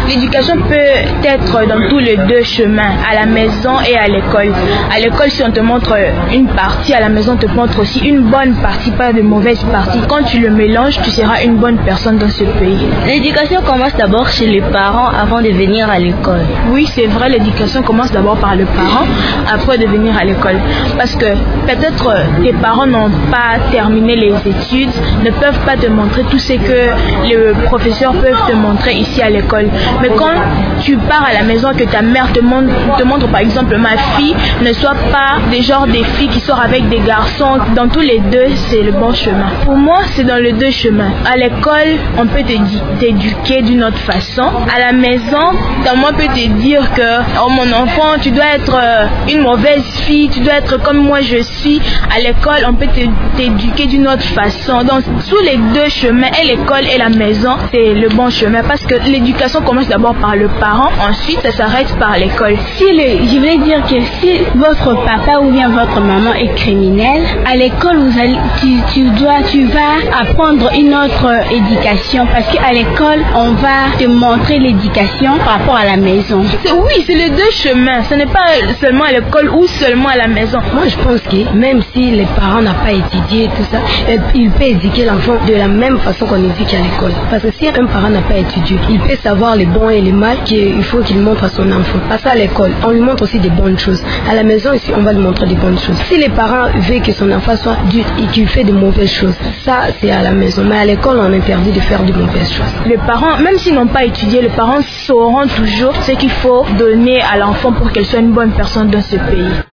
L'éducation peut être dans tous les deux chemins, à la maison et à l'école. À l'école, si on te montre une partie, à la maison, on te montre aussi une bonne partie, pas de mauvaise partie. Quand tu le mélanges, tu seras une bonne personne dans ce pays. L'éducation commence d'abord chez les parents avant de venir à l'école. Oui, c'est vrai, l'éducation commence d'abord par le parent, après de venir à l'école. Parce que peut-être tes parents n'ont pas terminé les études, ne peuvent pas te montrer tout ce que les professeurs peuvent te montrer ici à l'école. Mais quand tu pars à la maison, que ta mère te montre par exemple, ma fille ne soit pas des genres des filles qui sortent avec des garçons, dans tous les deux, c'est le bon chemin. Pour moi, c'est dans les deux chemins. À l'école, on peut t'éduquer d'une autre façon. À la maison, moi peut te dire que oh mon enfant, tu dois être une mauvaise fille, tu dois être comme moi je suis. À l'école, on peut t'éduquer d'une autre façon. Donc, sous les deux chemins, et l'école et la maison, c'est le bon chemin parce que l'éducation commence d'abord par le parent, ensuite ça s'arrête par l'école. Je voulais dire que si votre papa ou bien votre maman est criminel, à l'école tu vas apprendre une autre éducation parce qu'à l'école on va te montrer l'éducation par rapport à la maison. Oui, c'est les deux chemins. Ce n'est pas seulement à l'école ou seulement à la maison. Moi je pense que même si les parents n'ont pas étudié tout ça, il peut éduquer l'enfant de la même façon qu'on éduque à l'école. Parce que si un parent n'a pas étudié, il peut savoir les bons et les mal qu'il faut qu'il montre à son enfant. Parce qu'à l'école, on lui montre aussi des bonnes choses. À la maison ici, on va lui montrer des bonnes choses. Si les parents veulent que son enfant soit dur et qu'il fait de mauvaises choses, ça c'est à la maison. Mais à l'école, on interdit de faire de mauvaises choses. Les parents, même s'ils n'ont pas étudié, les parents sauront toujours ce qu'il faut donner à l'enfant pour qu'elle soit une bonne personne dans ce pays.